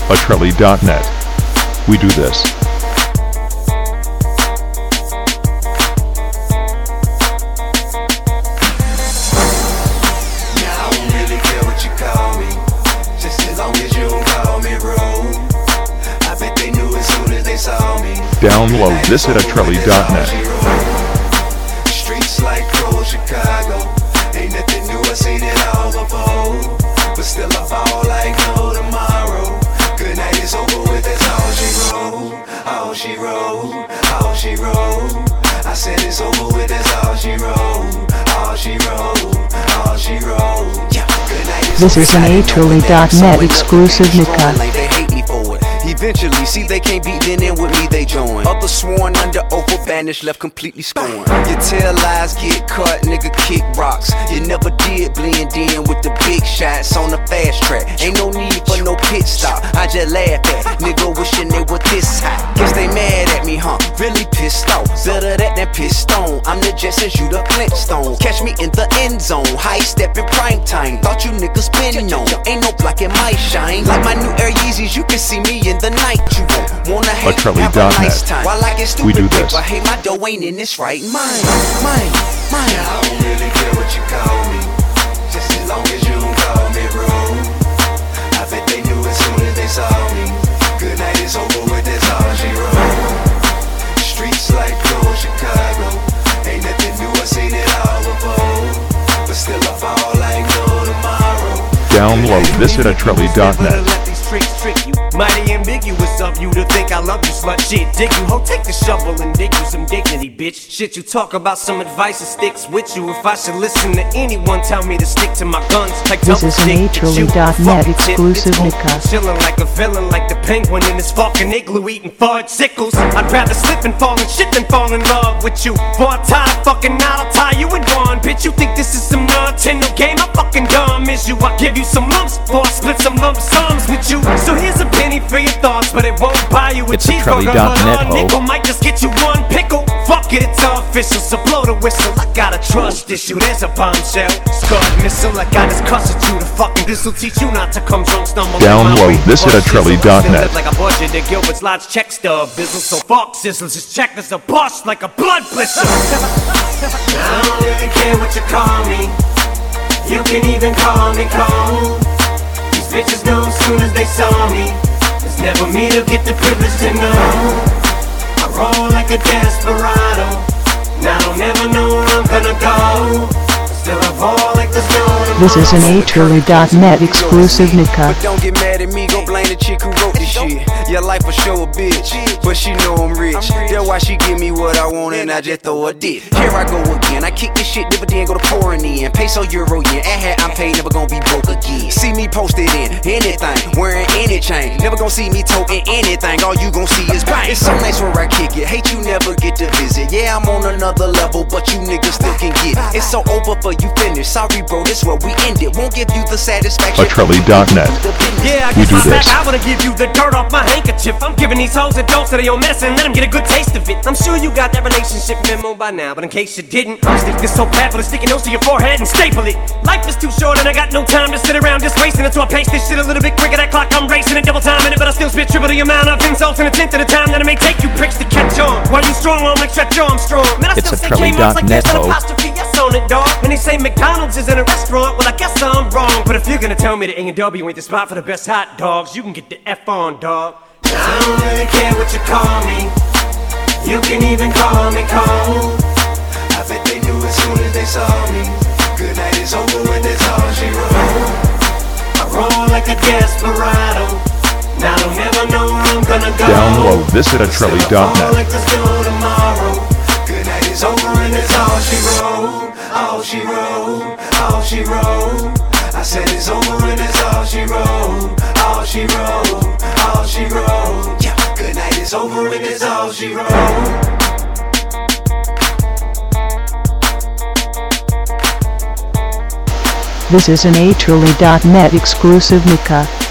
Atrelli.net. We do this. Download this at Atrelli.net. Streets like cold Chicago. Ain't nothing new, I seen it all before. But still I fall like no tomorrow. Good night is over with, that's all she wrote. All she wrote, all she wrote. I said it's over with, that's all she wrote. All she wrote, all she wrote. Yeah, good night is This is an Atrelli.net exclusive, Nika. Eventually, see they can't beat then in with me, they join. Others sworn under oath or banished, left completely scorned. You tell lies, get cut, nigga kick rocks. You never did blend in with the big shots on the fast track. Ain't no need for no pit stop, I just laugh at nigga wishing they were this hot. Guess they mad at me, huh? Really pissed off. Better that than pissed on. I'm the Jetsons, you the Flintstones. Catch me in the end zone, high step in prime time. Thought you niggas been known. Ain't no blocking my shine. Like my new Air Yeezys, you can see me in the night. You won't wanna hate, have a nice time. While I get stupid, I hate my dough ain't in this right mind. I don't really care what you call me, just as long as you don't call me rude. I bet they knew as soon as they saw me. Good night is over with, that's all she wrote. Streets like cold Chicago. Ain't nothing new, I seen it all before. But still I fall like no tomorrow. Download this at Atrelli.net. Trick you, mighty ambiguous of you to think I love you, slut shit. Dig you, ho, take the shovel and dig you some dignity, bitch. Shit, you talk about some advice that sticks with you. If I should listen to anyone, tell me to stick to my guns. Like this is an Atrelli.net exclusive, Nika. Chillin' like a villain, like the penguin in his fucking igloo, eating fudge sickles. I'd rather slip and fall in shit than fall in love with you. Boy, I'm tired fucking out, I'll tie you in one. Bitch, you think this is some Nintendo game? I'm fucking dumb as you. I give you some lumps before I split some lump sums with you. So here's a penny for your thoughts, but it won't buy you a cheeseburger. A nickel might just get you one pickle. Fuck it, it's official, so blow the whistle. I got a trust issue, there's a bombshell. Scarred missile, like I just cussed you. The fucking this'll teach you not to come drunk, stumble. Download this at Atrelli.net. Like a budget at Gilbert's Lodge check stub bizzle. So fuck sizzles, just check this a bust like a blood blister. I don't really care what you call me. You can even call me cold. These bitches know as soon as they saw me. It's never me to get the privilege to know. I roll like a desperado. Now I don't never know where I'm gonna go. Still I fall like the snow. This is an Atrelli.net exclusive, Nika. But don't get mad at me, go blame the chick who wrote this shit. Your life will show a bitch, but she know I'm rich. That's why she give me what I want and I just throw a dick. Here I go again, I kick this shit, dividend go to pouring in. Peso, euro, yen, I'm paid, never gonna be broke again. See me posted in anything, wearing any chain. Never gonna see me toting anything, all you gon' see is bang. It's so nice where I kick it, hate you never get to visit. Yeah, I'm on another level, but you niggas still can get it. It's so over for you finished, sorry bro, this where we end it. Won't give you the satisfaction. Atrelli.net. Yeah, I We guess do my this. back, I wanna give you the dirt off my handkerchief. I'm giving these hoes a dose of their own medicine, let them get a good taste of it. I'm sure you got that relationship memo by now, but in case you didn't, I'll stick this so bad for the sticky nose to your forehead and staple it. Life is too short and I got no time to sit around just wasting it, so I pace this shit a little bit quicker. That clock I'm racing it, double time in it, but I still spit triple the amount of insults in a tenth of the time that it may take you pricks to catch on. While you strong on like stretch your arm strong. Man, I It's still say Atrelli.net, like there's an ho. apostrophe S on it, dog. And they say McDonald's is in a restaurant, well I guess I'm wrong. But if you're gonna tell me that A&W ain't the spot for the best hot dogs, you can get the F on, dog. I don't really care what you call me. You can even call me cold. I bet they knew as soon as they saw me. Good night is over with, that's all she wrote. I roll like a desperado. Now I don't never know where I'm gonna go. Download this at Fall Atrelli.net. like the snow tomorrow. Good night is over and that's all she wrote. All she wrote, all she wrote. I said it's over and that's all she wrote. All she wrote, all she wrote. Yeah, good night is over and that's all she wrote. This is an Atrelli.net exclusive, Nika.